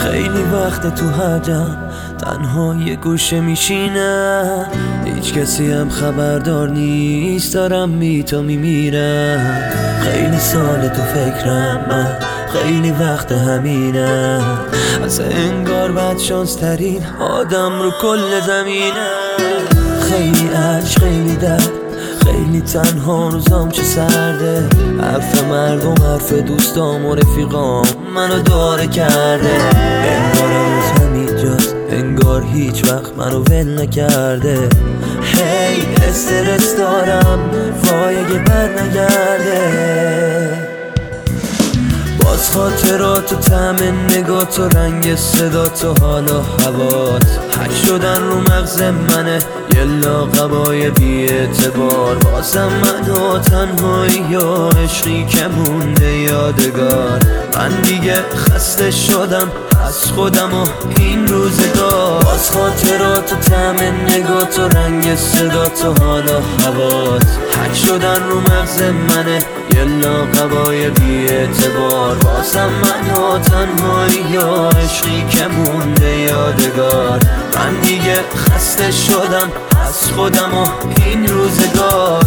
خیلی وقت تو حجم تنها یه گوشه میشینم، هیچ کسی هم خبردار نیست دارم میمیرم. خیلی سال تو فکرم من، خیلی وقت همینم، از انگار بد شانس ترین آدم رو کل زمینم. خیلی عشق، خیلی درد، خیلی تنها، روزام چه سرده. حرف مردم، حرف دوستام و رفیقام منو داره کرده. انگارم از همین جاست، انگار هیچ وقت منو ول نکرده. هی استرس دارم، وای اگه بر نگرده. باز خاطرات و طعم نگات و رنگ صدات و حال و هوات حک شدن رو مغز منه، یه لاقبای بی اعتبار. بازم من و تنهایی یا عشقی که مونده یادگار. من دیگه خسته شدم از خودم و این روزگار. باز خاطرات و طعم نگات و رنگ صدات و حال و هوات حک شدن رو مغز منه، یه لاقبای بی اعتبار. بازم من و تنهایی یا عشقی که مونده یادگار. من دیگه خسته شدم از خودم و این روزگار.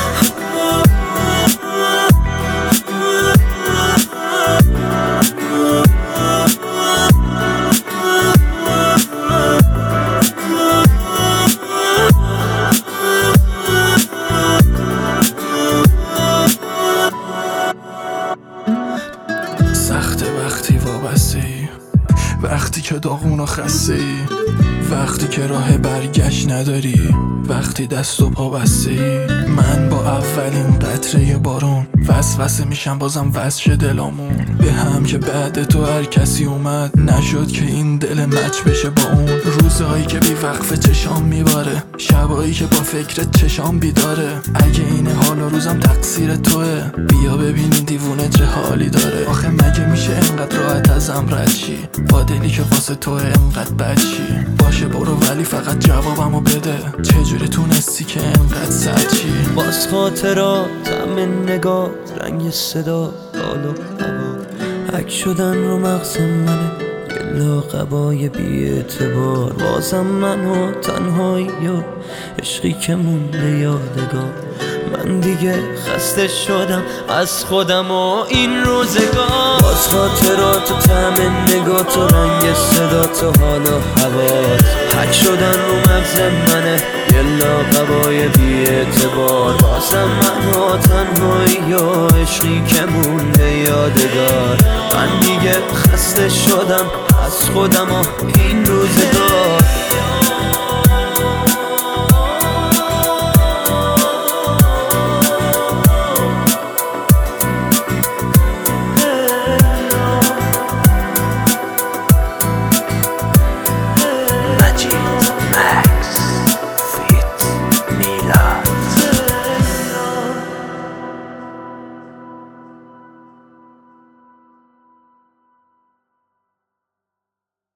سخته وقتی وابستی، وقتی که داغون خستی، وقتی که راه برگشت نداری، وقتی دست و پا بستی. من با اولین قطره بارون وسوسه میشم بازم وسش دلامون به هم که بعد تو هر کسی اومد نشد که این دل مچ بشه با اون. روزهایی که بی وقفه چشام میباره، شبایی که با فکرت چشام بیداره. اگه این حال و روزم تقصیر توه، بیا ببین این دیوونه چه حالی داره. آخه مگه میشه انقدر راحت ازم رد شی، با دلی که واسه توه انقدر بد شی؟ باشه برو ولی فقط جوابمو بده، چجوری تونستی که انقدر سد شی؟ باز خاطرات، طعم نگات، رنگ صدا، حال و هوا حک شدن رو مغز منه، یه لاقبای بی اعتبار. بازم من و تنهایی و عشقی که مونده یادگار. من دیگه خسته شدم از خودم و این روزگار. باز خاطرات و طعم نگات و رنگ صدات و حال و هوات حک شدن رو مغز منه، یه لاقبای بی اعتبار. بازم من و تنهایی و عشقی که مونده یادگار. من دیگه خسته شدم از خودم و این روزگار.